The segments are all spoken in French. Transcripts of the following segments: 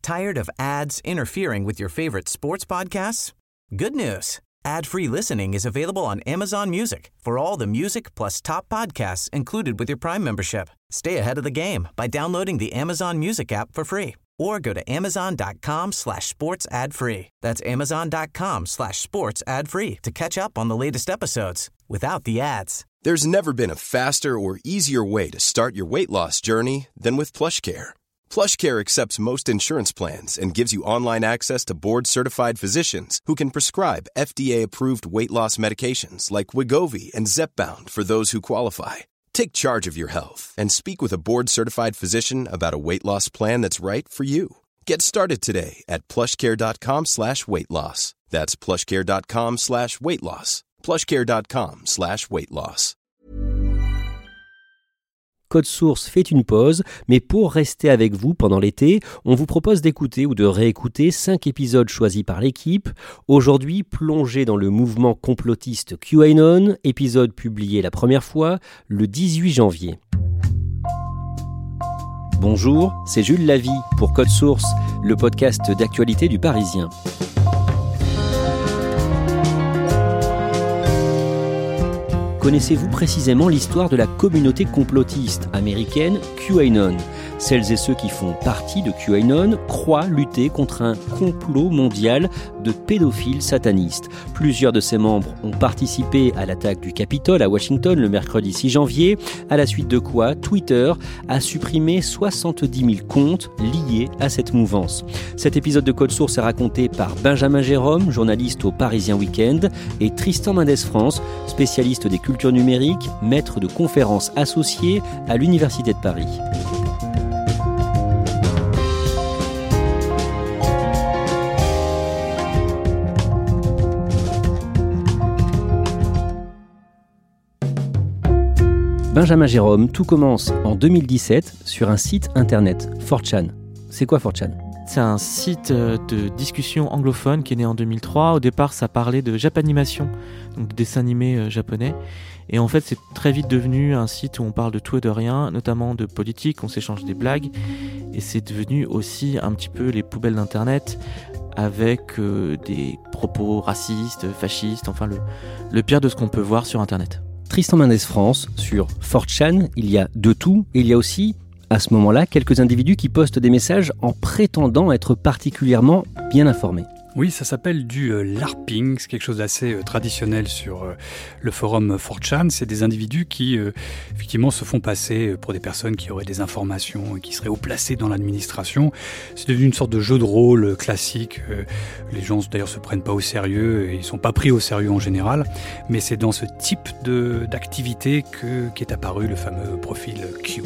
Tired of ads interfering with your favorite sports podcasts? Good news. Ad-free listening is available on Amazon Music for all the music plus top podcasts included with your Prime membership. Stay ahead of the game by downloading the Amazon Music app for free or go to amazon.com/sports ad free. That's amazon.com/sports ad free to catch up on the latest episodes without the ads. There's never been a faster or easier way to start your weight loss journey than with PlushCare. PlushCare accepts most insurance plans and gives you online access to board-certified physicians who can prescribe FDA-approved weight loss medications like Wegovy and Zepbound for those who qualify. Take charge of your health and speak with a board-certified physician about a weight loss plan that's right for you. Get started today at plushcare.com/weight loss. That's plushcare.com/weight loss. plushcare.com/weight loss. Code Source fait une pause, mais pour rester avec vous pendant l'été, on vous propose d'écouter ou de réécouter 5 épisodes choisis par l'équipe. Aujourd'hui, plongé dans le mouvement complotiste QAnon, épisode publié la première fois le 18 janvier. Bonjour, c'est Jules Lavie pour Code Source, le podcast d'actualité du Parisien. Connaissez-vous précisément l'histoire de la communauté complotiste américaine QAnon ? Celles et ceux qui font partie de QAnon croient lutter contre un complot mondial de pédophiles satanistes. Plusieurs de ses membres ont participé à l'attaque du Capitole à Washington le mercredi 6 janvier, à la suite de quoi Twitter a supprimé 70 000 comptes liés à cette mouvance. Cet épisode de Code Source est raconté par Benjamin Jérôme, journaliste au Parisien Week-end, et Tristan Mendès France, spécialiste des cultures numériques, maître de conférences associé à l'Université de Paris. Benjamin Jérôme, tout commence en 2017 sur un site internet, 4chan. C'est quoi 4chan ? C'est un site de discussion anglophone qui est né en 2003. Au départ, ça parlait de Japanimation, donc de dessins animés japonais. Et en fait, c'est très vite devenu un site où on parle de tout et de rien, notamment de politique, on s'échange des blagues. Et c'est devenu aussi un petit peu les poubelles d'Internet, avec des propos racistes, fascistes, enfin le pire de ce qu'on peut voir sur Internet. Tristan Mendès France, sur 4chan, il y a de tout, et il y a aussi, à ce moment-là, quelques individus qui postent des messages en prétendant être particulièrement bien informés. Oui, ça s'appelle du LARPing, c'est quelque chose d'assez traditionnel sur le forum 4chan. C'est des individus qui, effectivement, se font passer pour des personnes qui auraient des informations et qui seraient haut placées dans l'administration. C'est devenu une sorte de jeu de rôle classique. Les gens, d'ailleurs, se prennent pas au sérieux et ils sont pas pris au sérieux en général. Mais c'est dans ce type d'activité qu'est apparu le fameux profil Q.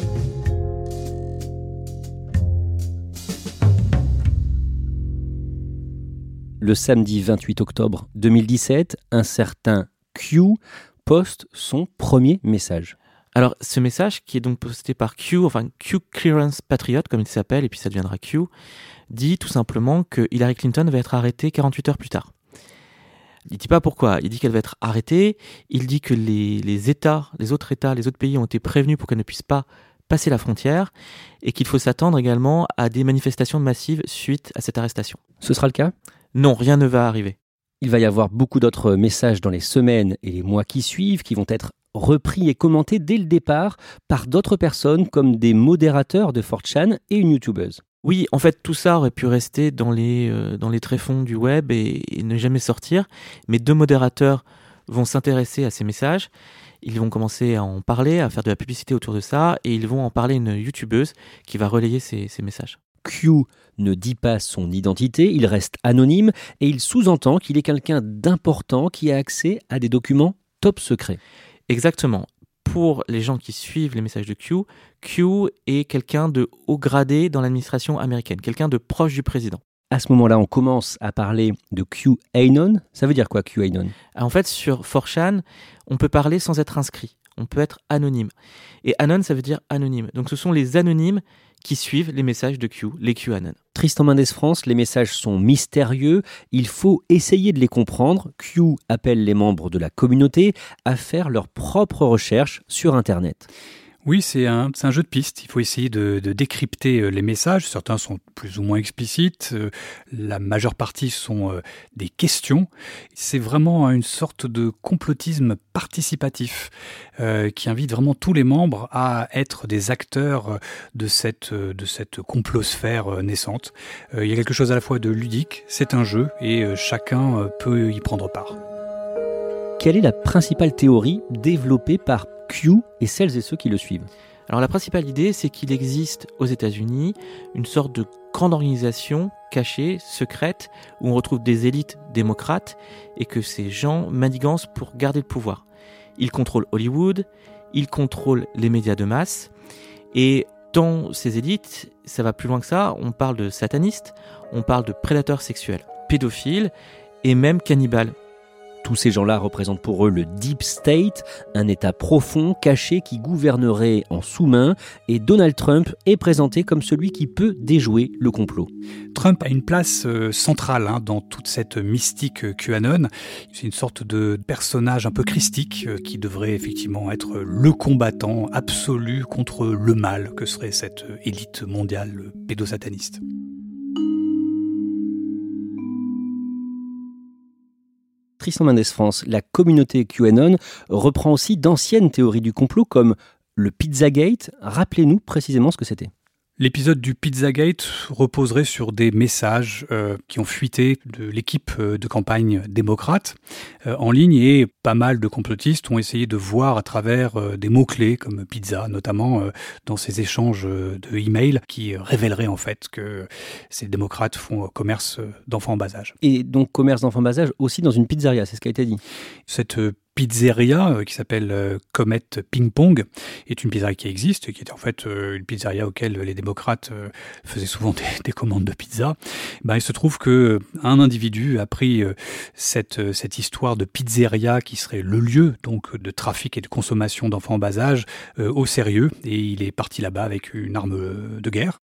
Le samedi 28 octobre 2017, un certain Q poste son premier message. Alors, ce message, qui est donc posté par Q, enfin Q Clearance Patriot, comme il s'appelle, et puis ça deviendra Q, dit tout simplement que Hillary Clinton va être arrêtée 48 heures plus tard. Il ne dit pas pourquoi, il dit qu'elle va être arrêtée, il dit que les autres pays ont été prévenus pour qu'elle ne puisse pas passer la frontière, et qu'il faut s'attendre également à des manifestations massives suite à cette arrestation. Ce sera le cas ? Non, rien ne va arriver. Il va y avoir beaucoup d'autres messages dans les semaines et les mois qui suivent qui vont être repris et commentés dès le départ par d'autres personnes comme des modérateurs de 4chan et une youtubeuse. Oui, en fait, tout ça aurait pu rester dans les tréfonds du web et ne jamais sortir. Mais 2 modérateurs vont s'intéresser à ces messages. Ils vont commencer à en parler, à faire de la publicité autour de ça, et ils vont en parler à une youtubeuse qui va relayer ces messages. Q ne dit pas son identité, il reste anonyme et il sous-entend qu'il est quelqu'un d'important qui a accès à des documents top secrets. Exactement. Pour les gens qui suivent les messages de Q, Q est quelqu'un de haut gradé dans l'administration américaine, quelqu'un de proche du président. À ce moment-là, on commence à parler de QAnon. Ça veut dire quoi, QAnon ? En fait, sur 4chan, on peut parler sans être inscrit. On peut être anonyme. Et anon, ça veut dire anonyme. Donc ce sont les anonymes qui suivent les messages de Q, les QAnon. Tristan Mendès France, les messages sont mystérieux, il faut essayer de les comprendre. Q appelle les membres de la communauté à faire leurs propres recherches sur Internet. Oui, c'est un jeu de pistes. Il faut essayer de décrypter les messages. Certains sont plus ou moins explicites. La majeure partie sont des questions. C'est vraiment une sorte de complotisme participatif qui invite vraiment tous les membres à être des acteurs de cette complosphère naissante. Il y a quelque chose à la fois de ludique, c'est un jeu et chacun peut y prendre part. Quelle est la principale théorie développée par Q et celles et ceux qui le suivent? Alors la principale idée, c'est qu'il existe aux États-Unis une sorte de grande organisation cachée, secrète, où on retrouve des élites démocrates et que ces gens manigancent pour garder le pouvoir. Ils contrôlent Hollywood, ils contrôlent les médias de masse et dans ces élites, ça va plus loin que ça, on parle de satanistes, on parle de prédateurs sexuels, pédophiles et même cannibales. Tous ces gens-là représentent pour eux le Deep State, un État profond, caché, qui gouvernerait en sous-main, et Donald Trump est présenté comme celui qui peut déjouer le complot. Trump a une place centrale dans toute cette mystique QAnon. C'est une sorte de personnage un peu christique qui devrait effectivement être le combattant absolu contre le mal que serait cette élite mondiale pédosataniste. Tristan Mendès France, la communauté QAnon reprend aussi d'anciennes théories du complot comme le Pizzagate. Rappelez-nous précisément ce que c'était. L'épisode du Pizzagate reposerait sur des messages qui ont fuité de l'équipe de campagne démocrate en ligne et pas mal de complotistes ont essayé de voir à travers des mots-clés comme pizza, notamment dans ces échanges de emails qui révéleraient en fait que ces démocrates font commerce d'enfants en bas âge. Et donc commerce d'enfants en bas âge aussi dans une pizzeria, c'est ce qui a été dit. Cette pizzeria qui s'appelle Comet Ping Pong est une pizzeria qui existe, qui était en fait une pizzeria auquel les démocrates faisaient souvent des commandes de pizza. Il se trouve que un individu a pris cette histoire de pizzeria qui serait le lieu donc de trafic et de consommation d'enfants en bas âge au sérieux et il est parti là-bas avec une arme de guerre.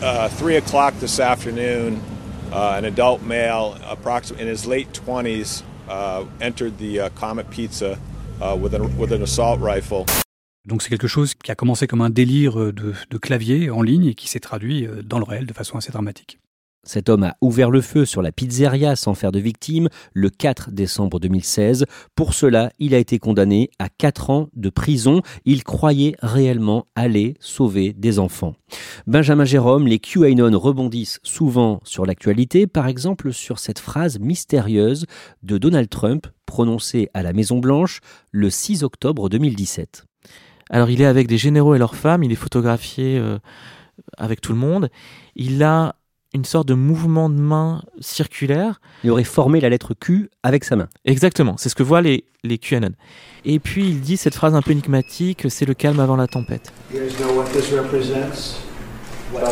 3:00 this afternoon, an adult male, approximately in his late 20s, entered the Comet Pizza with an assault rifle. Donc c'est quelque chose qui a commencé comme un délire de clavier en ligne et qui s'est traduit dans le réel de façon assez dramatique. Cet homme a ouvert le feu sur la pizzeria sans faire de victime le 4 décembre 2016. Pour cela, il a été condamné à 4 ans de prison. Il croyait réellement aller sauver des enfants. Benjamin Jérôme, les QAnon rebondissent souvent sur l'actualité, par exemple sur cette phrase mystérieuse de Donald Trump prononcée à la Maison-Blanche le 6 octobre 2017. Alors il est avec des généraux et leurs femmes, il est photographié avec tout le monde. Il a une sorte de mouvement de main circulaire. Il aurait formé la lettre Q avec sa main. Exactement, c'est ce que voient les QAnon. Et puis il dit cette phrase un peu énigmatique, c'est le calme avant la tempête. You guys know what this represents? Well,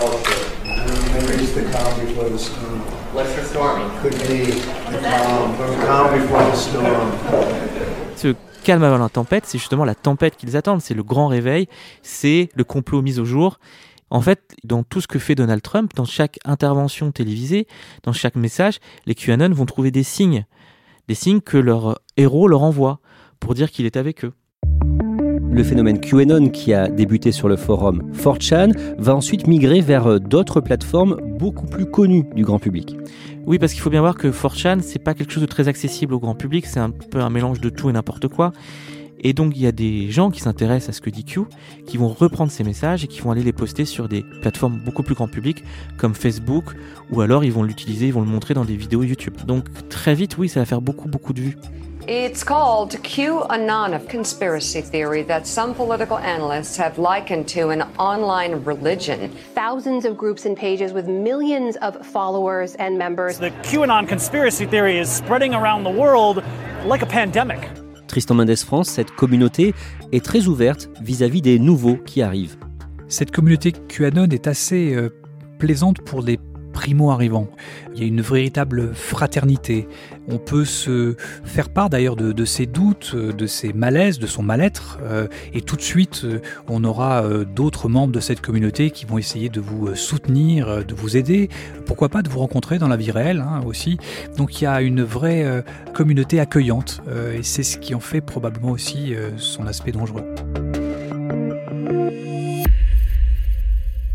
maybe it's the calm before the storm. What's the storm? Could be the calm before the storm. Ce calme avant la tempête, c'est justement la tempête qu'ils attendent, c'est le grand réveil, c'est le complot mis au jour. En fait, dans tout ce que fait Donald Trump, dans chaque intervention télévisée, dans chaque message, les QAnon vont trouver des signes que leur héros leur envoie pour dire qu'il est avec eux. Le phénomène QAnon qui a débuté sur le forum 4chan va ensuite migrer vers d'autres plateformes beaucoup plus connues du grand public. Oui, parce qu'il faut bien voir que 4chan, c'est pas quelque chose de très accessible au grand public, c'est un peu un mélange de tout et n'importe quoi. Et donc il y a des gens qui s'intéressent à ce que dit Q, qui vont reprendre ces messages et qui vont aller les poster sur des plateformes beaucoup plus grand public, comme Facebook, ou alors ils vont l'utiliser, ils vont le montrer dans des vidéos YouTube. Donc très vite, oui, ça va faire beaucoup de vues. It's called QAnon, a conspiracy theory that some political analysts have likened to an online religion. Thousands of groups and pages with millions of followers and members. The QAnon conspiracy theory is spreading around the world like a pandemic. Tristan Mendès France, cette communauté est très ouverte vis-à-vis des nouveaux qui arrivent. Cette communauté QAnon est assez plaisante pour les primo-arrivants. Il y a une véritable fraternité. On peut se faire part d'ailleurs de ses doutes, de ses malaises, de son mal-être. Et tout de suite, on aura d'autres membres de cette communauté qui vont essayer de vous soutenir, de vous aider. Pourquoi pas de vous rencontrer dans la vie réelle aussi. Donc il y a une vraie communauté accueillante. Et c'est ce qui en fait probablement aussi son aspect dangereux.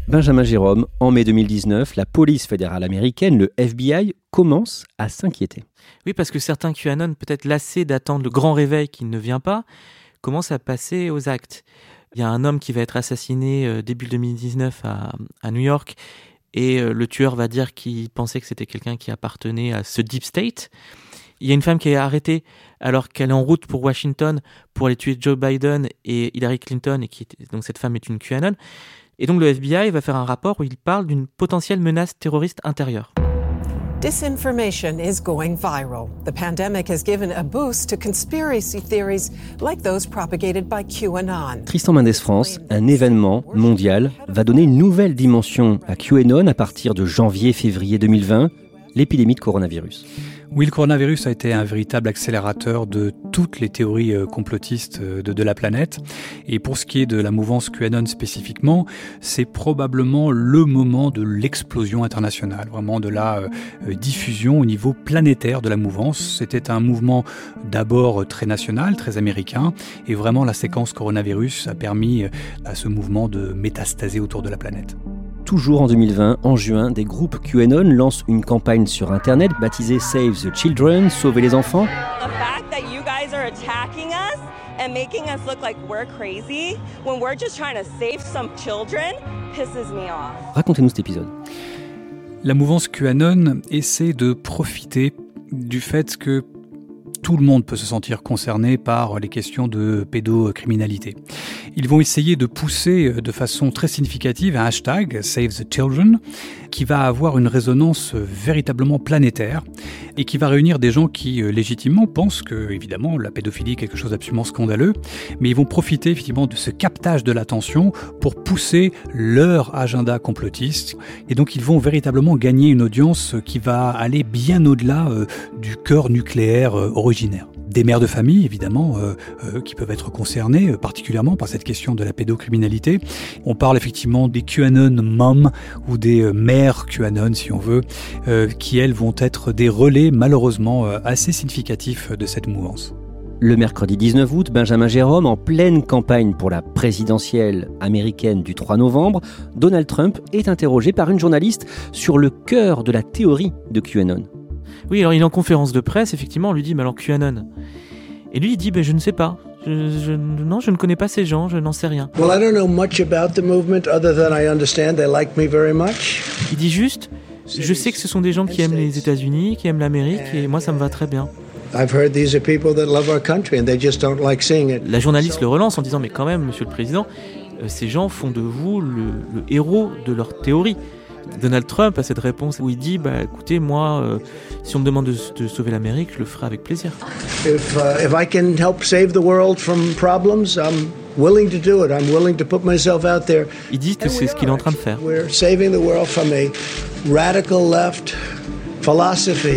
Benjamin Jérôme, en mai 2019, la police fédérale américaine, le FBI, commence à s'inquiéter. Oui, parce que certains QAnon, peut-être lassés d'attendre le grand réveil qui ne vient pas, commencent à passer aux actes. Il y a un homme qui va être assassiné début 2019 à New York, et le tueur va dire qu'il pensait que c'était quelqu'un qui appartenait à ce Deep State. Il y a une femme qui est arrêtée alors qu'elle est en route pour Washington pour aller tuer Joe Biden et Hillary Clinton, donc cette femme est une QAnon. Et donc le FBI va faire un rapport où il parle d'une potentielle menace terroriste intérieure. Disinformation is going viral. The pandemic has given a boost to conspiracy theories like those propagated by QAnon. Tristan Mendes France, un événement mondial, va donner une nouvelle dimension à QAnon à partir de janvier-février 2020, l'épidémie de coronavirus. Oui, le coronavirus a été un véritable accélérateur de toutes les théories complotistes de la planète. Et pour ce qui est de la mouvance QAnon spécifiquement, c'est probablement le moment de l'explosion internationale, vraiment de la diffusion au niveau planétaire de la mouvance. C'était un mouvement d'abord très national, très américain, et vraiment la séquence coronavirus a permis à ce mouvement de métastaser autour de la planète. Toujours en 2020, en juin, des groupes QAnon lancent une campagne sur Internet baptisée Save the Children, Sauver les enfants. The fact that you guys are attacking us and making us look like we're crazy when we're just trying to save some children pisses me off. Racontez-nous cet épisode. La mouvance QAnon essaie de profiter du fait que tout le monde peut se sentir concerné par les questions de pédocriminalité. Ils vont essayer de pousser de façon très significative un hashtag Save the Children qui va avoir une résonance véritablement planétaire et qui va réunir des gens qui légitimement pensent que évidemment la pédophilie est quelque chose d'absolument scandaleux, mais ils vont profiter effectivement de ce captage de l'attention pour pousser leur agenda complotiste et donc ils vont véritablement gagner une audience qui va aller bien au-delà du cœur nucléaire originaire. Des mères de famille, évidemment, qui peuvent être concernées particulièrement par cette question de la pédocriminalité. On parle effectivement des QAnon moms ou des mères QAnon, si on veut, qui, elles, vont être des relais, malheureusement, assez significatifs de cette mouvance. Le mercredi 19 août, Benjamin Jérôme, en pleine campagne pour la présidentielle américaine du 3 novembre, Donald Trump est interrogé par une journaliste sur le cœur de la théorie de QAnon. Oui, alors il est en conférence de presse, effectivement, on lui dit « mais alors QAnon ?» Et lui, il dit « je ne sais pas, non, je ne connais pas ces gens, je n'en sais rien. » Well, I don't know much about the movement other than I understand they like me very much. Il dit juste « je sais que ce sont des gens qui aiment les États-Unis, qui aiment l'Amérique, et moi ça me va très bien. » I've heard these are people that love our country and they just don't like seeing it. La journaliste le relance en disant « mais quand même, monsieur le président, ces gens font de vous le héros de leur théorie. » Donald Trump a cette réponse où il dit écoutez, moi, si on me demande de sauver l'Amérique, je le ferai avec plaisir. If I can help save the world from problems, I'm willing to do it. I'm willing to put myself out there. Il dit que c'est ce qu'il est en train de faire. We're saving the world from a radical left philosophy.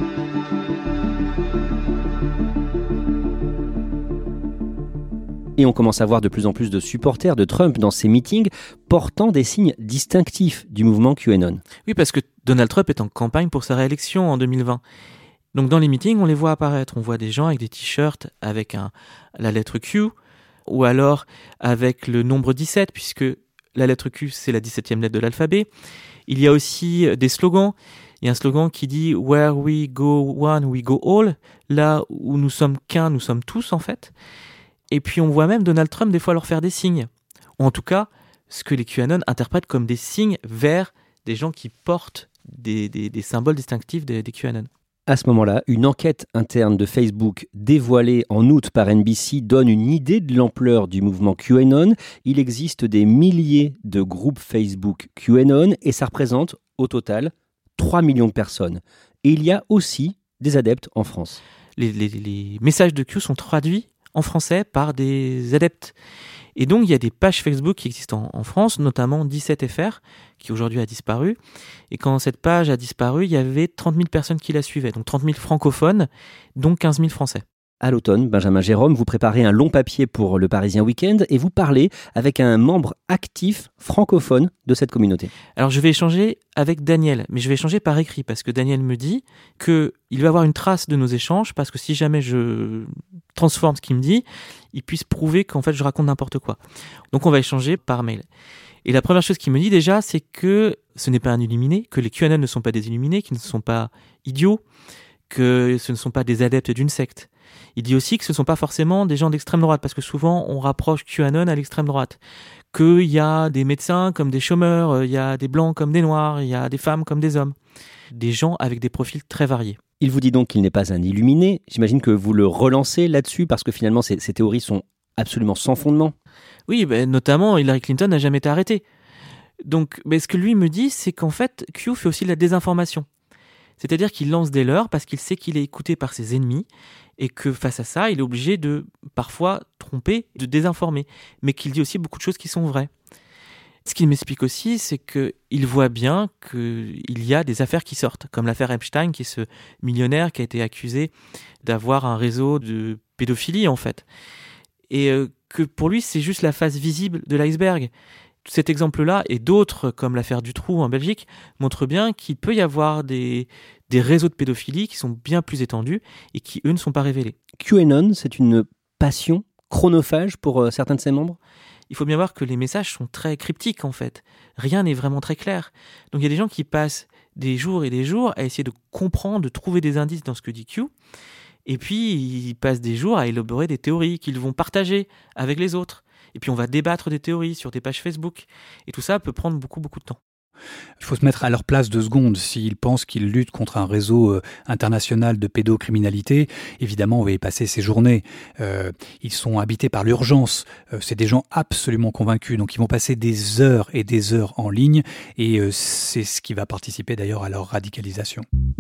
Et on commence à voir de plus en plus de supporters de Trump dans ses meetings portant des signes distinctifs du mouvement QAnon. Oui, parce que Donald Trump est en campagne pour sa réélection en 2020. Donc dans les meetings, on les voit apparaître. On voit des gens avec des t-shirts avec la lettre Q, ou alors avec le nombre 17, puisque la lettre Q, c'est la 17e lettre de l'alphabet. Il y a aussi des slogans. Il y a un slogan qui dit « Where we go one, we go all ». Là où nous sommes qu'un, nous sommes tous, en fait. Et puis on voit même Donald Trump des fois leur faire des signes. Ou en tout cas, ce que les QAnon interprètent comme des signes vers des gens qui portent des symboles distinctifs des QAnon. À ce moment-là, une enquête interne de Facebook dévoilée en août par NBC donne une idée de l'ampleur du mouvement QAnon. Il existe des milliers de groupes Facebook QAnon et ça représente au total 3 millions de personnes. Et il y a aussi des adeptes en France. Les messages de Q sont traduits en français par des adeptes. Et donc, il y a des pages Facebook qui existent en France, notamment 17FR, qui aujourd'hui a disparu. Et quand cette page a disparu, il y avait 30 000 personnes qui la suivaient, donc 30 000 francophones, donc 15 000 français. À l'automne, Benjamin Jérôme, vous préparez un long papier pour le Parisien Week-end et vous parlez avec un membre actif francophone de cette communauté. Alors je vais échanger avec Daniel, mais je vais échanger par écrit parce que Daniel me dit qu'il va avoir une trace de nos échanges parce que si jamais je transforme ce qu'il me dit, il puisse prouver qu'en fait je raconte n'importe quoi. Donc on va échanger par mail. Et la première chose qu'il me dit déjà, c'est que ce n'est pas un illuminé, que les QAnon ne sont pas des illuminés, qu'ils ne sont pas idiots, que ce ne sont pas des adeptes d'une secte. Il dit aussi que ce ne sont pas forcément des gens d'extrême droite, parce que souvent on rapproche QAnon à l'extrême droite. Qu'il y a des médecins comme des chômeurs, il y a des blancs comme des noirs, il y a des femmes comme des hommes. Des gens avec des profils très variés. Il vous dit donc qu'il n'est pas un illuminé. J'imagine que vous le relancez là-dessus, parce que finalement ces théories sont absolument sans fondement. Oui, notamment Hillary Clinton n'a jamais été arrêtée. Donc, ce que lui me dit, c'est qu'en fait, Q fait aussi de la désinformation. C'est-à-dire qu'il lance des leurres parce qu'il sait qu'il est écouté par ses ennemis et que face à ça, il est obligé de parfois tromper, de désinformer, mais qu'il dit aussi beaucoup de choses qui sont vraies. Ce qu'il m'explique aussi, c'est qu'il voit bien qu'il y a des affaires qui sortent, comme l'affaire Epstein, qui est ce millionnaire qui a été accusé d'avoir un réseau de pédophilie, en fait. Et que pour lui, c'est juste la face visible de l'iceberg. Cet exemple-là, et d'autres, comme l'affaire Dutroux en Belgique, montrent bien qu'il peut y avoir des réseaux de pédophilie qui sont bien plus étendus et qui, eux, ne sont pas révélés. QAnon, c'est une passion chronophage pour certains de ses membres ? Il faut bien voir que les messages sont très cryptiques, en fait. Rien n'est vraiment très clair. Donc il y a des gens qui passent des jours et des jours à essayer de comprendre, de trouver des indices dans ce que dit Q. Et puis, ils passent des jours à élaborer des théories qu'ils vont partager avec les autres. Et puis, on va débattre des théories sur des pages Facebook. Et tout ça peut prendre beaucoup, beaucoup de temps. Il faut se mettre à leur place 2 secondes. S'ils pensent qu'ils luttent contre un réseau international de pédocriminalité, évidemment, on va y passer ses journées. Ils sont habités par l'urgence. C'est des gens absolument convaincus. Donc, ils vont passer des heures et des heures en ligne. Et c'est ce qui va participer d'ailleurs à leur radicalisation.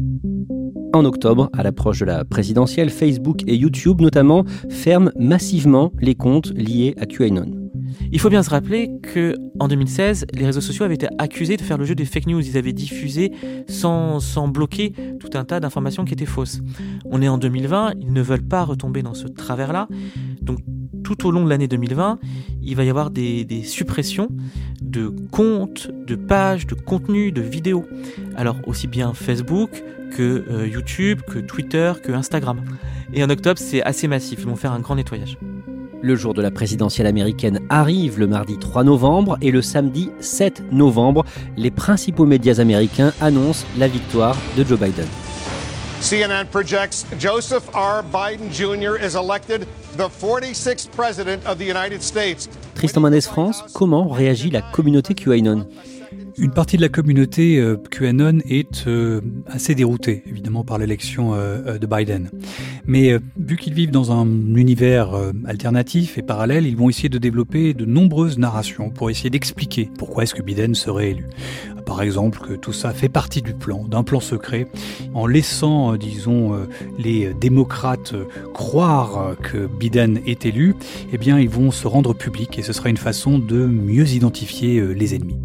En octobre, à l'approche de la présidentielle, Facebook et YouTube notamment ferment massivement les comptes liés à QAnon. Il faut bien se rappeler qu'en 2016, les réseaux sociaux avaient été accusés de faire le jeu des fake news. Ils avaient diffusé sans bloquer tout un tas d'informations qui étaient fausses. On est en 2020, ils ne veulent pas retomber dans ce travers-là. Donc tout au long de l'année 2020, il va y avoir des suppressions de comptes, de pages, de contenus, de vidéos. Alors aussi bien Facebook que YouTube, que Twitter, que Instagram. Et en octobre, c'est assez massif. Ils vont faire un grand nettoyage. Le jour de la présidentielle américaine arrive le mardi 3 novembre et le samedi 7 novembre, les principaux médias américains annoncent la victoire de Joe Biden. CNN projects Joseph R. Biden Jr. is elected the 46th president of the United States. Tristan Mendes France, comment réagit la communauté QAnon ? Une partie de la communauté QAnon est assez déroutée, évidemment, par l'élection de Biden. Mais vu qu'ils vivent dans un univers alternatif et parallèle, ils vont essayer de développer de nombreuses narrations pour essayer d'expliquer pourquoi est-ce que Biden serait élu. Par exemple, que tout ça fait partie d'un plan secret, en laissant, les démocrates croire que Biden est élu, eh bien, ils vont se rendre publics et ce sera une façon de mieux identifier les ennemis.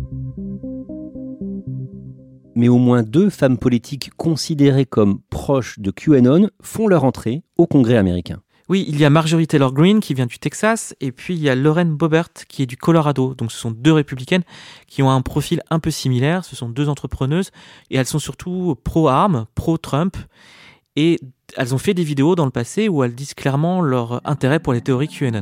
Mais au moins 2 femmes politiques considérées comme proches de QAnon font leur entrée au Congrès américain. Oui, il y a Marjorie Taylor Greene qui vient du Texas et puis il y a Lauren Boebert qui est du Colorado. Donc ce sont 2 républicaines qui ont un profil un peu similaire. Ce sont 2 entrepreneuses et elles sont surtout pro-armes, pro-Trump. Et elles ont fait des vidéos dans le passé où elles disent clairement leur intérêt pour les théories QAnon.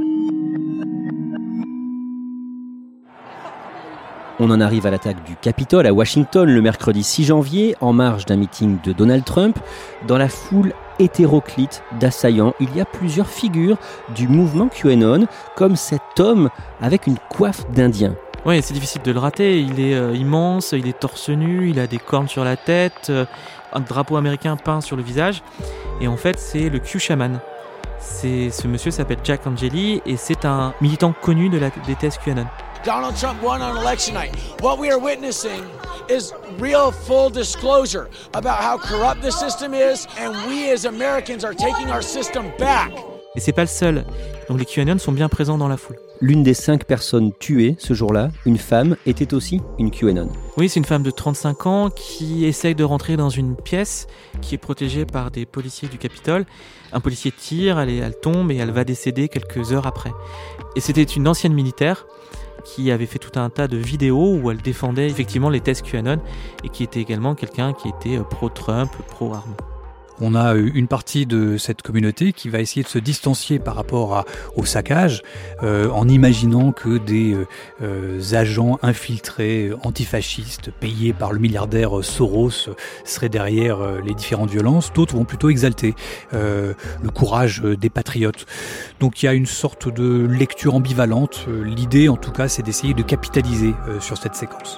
On en arrive à l'attaque du Capitole à Washington le mercredi 6 janvier, en marge d'un meeting de Donald Trump. Dans la foule hétéroclite d'assaillants, il y a plusieurs figures du mouvement QAnon, comme cet homme avec une coiffe d'Indien. Oui, c'est difficile de le rater. Il est immense, il est torse nu, il a des cornes sur la tête, un drapeau américain peint sur le visage. Et en fait, c'est le Q-Shaman. Ce monsieur s'appelle Jack Angeli et c'est un militant connu des thèses QAnon. Donald Trump won on election night. What we are witnessing is real full disclosure about how corrupt the system is, and we as Americans are taking our system back. Et c'est pas le seul. Donc les QAnon sont bien présents dans la foule. L'une des 5 personnes tuées ce jour-là, une femme, était aussi une QAnon. Oui, c'est une femme de 35 ans qui essaye de rentrer dans une pièce qui est protégée par des policiers du Capitole. Un policier tire, elle tombe et elle va décéder quelques heures après. Et c'était une ancienne militaire qui avait fait tout un tas de vidéos où elle défendait effectivement les thèses QAnon et qui était également quelqu'un qui était pro-Trump, pro-armes. On a une partie de cette communauté qui va essayer de se distancier par rapport au saccage en imaginant que des agents infiltrés antifascistes payés par le milliardaire Soros seraient derrière les différentes violences. D'autres vont plutôt exalter le courage des patriotes. Donc il y a une sorte de lecture ambivalente. L'idée en tout cas c'est d'essayer de capitaliser sur cette séquence.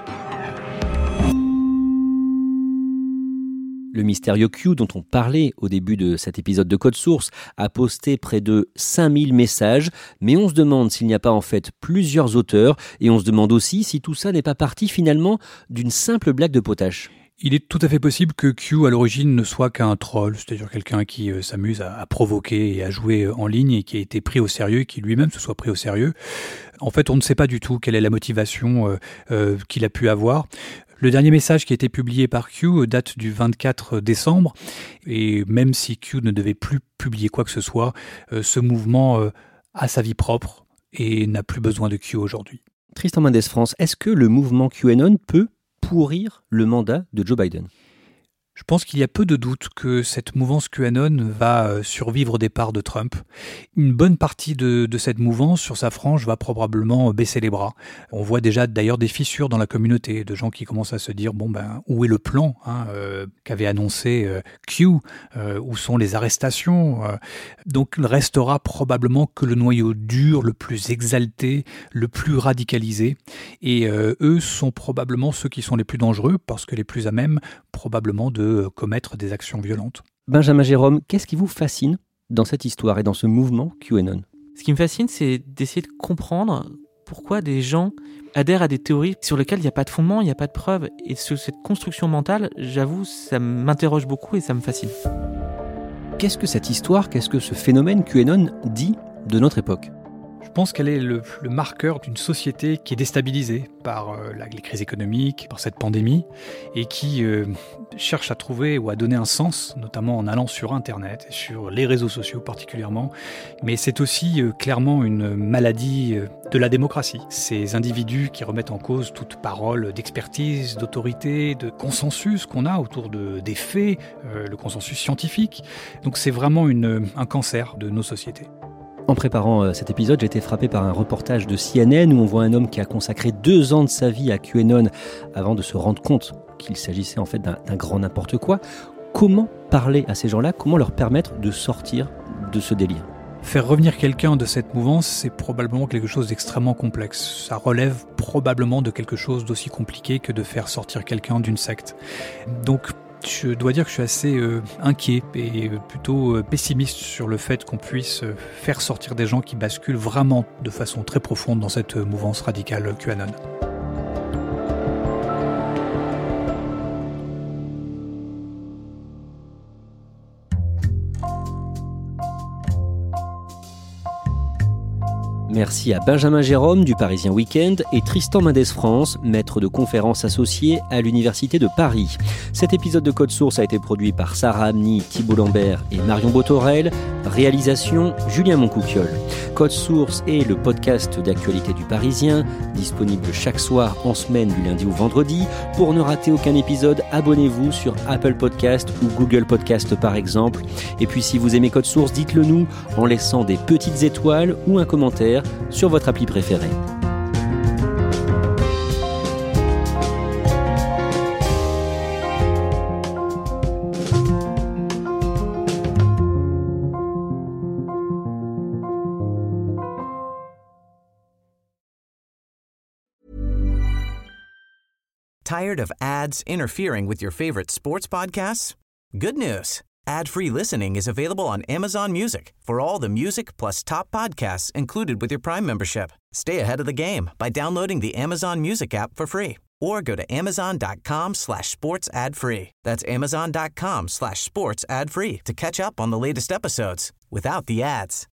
Le mystérieux Q dont on parlait au début de cet épisode de Code Source a posté près de 5000 messages, mais on se demande s'il n'y a pas en fait plusieurs auteurs, et on se demande aussi si tout ça n'est pas parti finalement d'une simple blague de potache. Il est tout à fait possible que Q à l'origine ne soit qu'un troll, c'est-à-dire quelqu'un qui s'amuse à provoquer et à jouer en ligne et qui a été pris au sérieux et qui lui-même se soit pris au sérieux. En fait, on ne sait pas du tout quelle est la motivation qu'il a pu avoir. Le dernier message qui a été publié par Q date du 24 décembre et même si Q ne devait plus publier quoi que ce soit, ce mouvement a sa vie propre et n'a plus besoin de Q aujourd'hui. Tristan Mendes France, est-ce que le mouvement QAnon peut pourrir le mandat de Joe Biden ? Je pense qu'il y a peu de doute que cette mouvance QAnon va survivre au départ de Trump. Une bonne partie de cette mouvance, sur sa frange, va probablement baisser les bras. On voit déjà d'ailleurs des fissures dans la communauté, de gens qui commencent à se dire où est le plan qu'avait annoncé Q, où sont les arrestations. Donc il restera probablement que le noyau dur, le plus exalté, le plus radicalisé. Et eux sont probablement ceux qui sont les plus dangereux, parce que les plus à même probablement de commettre des actions violentes. Benjamin Jérôme, qu'est-ce qui vous fascine dans cette histoire et dans ce mouvement QAnon ? Ce qui me fascine, c'est d'essayer de comprendre pourquoi des gens adhèrent à des théories sur lesquelles il n'y a pas de fondement, il n'y a pas de preuve. Et cette construction mentale, j'avoue, ça m'interroge beaucoup et ça me fascine. Qu'est-ce que cette histoire, qu'est-ce que ce phénomène QAnon dit de notre époque ? Je pense qu'elle est le marqueur d'une société qui est déstabilisée par les crises économiques, par cette pandémie, et qui cherche à trouver ou à donner un sens, notamment en allant sur Internet, et sur les réseaux sociaux particulièrement. Mais c'est aussi clairement une maladie de la démocratie. Ces individus qui remettent en cause toute parole d'expertise, d'autorité, de consensus qu'on a autour des faits, le consensus scientifique. Donc c'est vraiment un cancer de nos sociétés. En préparant cet épisode, j'ai été frappé par un reportage de CNN où on voit un homme qui a consacré 2 ans de sa vie à QAnon avant de se rendre compte qu'il s'agissait en fait d'un grand n'importe quoi. Comment parler à ces gens-là ? Comment leur permettre de sortir de ce délire ? Faire revenir quelqu'un de cette mouvance, c'est probablement quelque chose d'extrêmement complexe. Ça relève probablement de quelque chose d'aussi compliqué que de faire sortir quelqu'un d'une secte. Donc, je dois dire que je suis assez inquiet et plutôt pessimiste sur le fait qu'on puisse faire sortir des gens qui basculent vraiment de façon très profonde dans cette mouvance radicale QAnon. Merci à Benjamin Jérôme du Parisien Week-end et Tristan Mendes France, maître de conférences associé à l'Université de Paris. Cet épisode de Code Source a été produit par Sarah Amni, Thibault Lambert et Marion Botorel. Réalisation Julien Moncouquiol. Code Source est le podcast d'actualité du Parisien, disponible chaque soir en semaine du lundi au vendredi. Pour ne rater aucun épisode, abonnez-vous sur Apple Podcast ou Google Podcast par exemple. Et puis si vous aimez Code Source, dites-le nous en laissant des petites étoiles ou un commentaire sur votre appli préférée. Tired of ads interfering with your favorite sports podcasts? Good news. Ad-free listening is available on Amazon Music for all the music plus top podcasts included with your Prime membership. Stay ahead of the game by downloading the Amazon Music app for free or go to amazon.com/sports ad free. That's amazon.com/sports ad free to catch up on the latest episodes without the ads.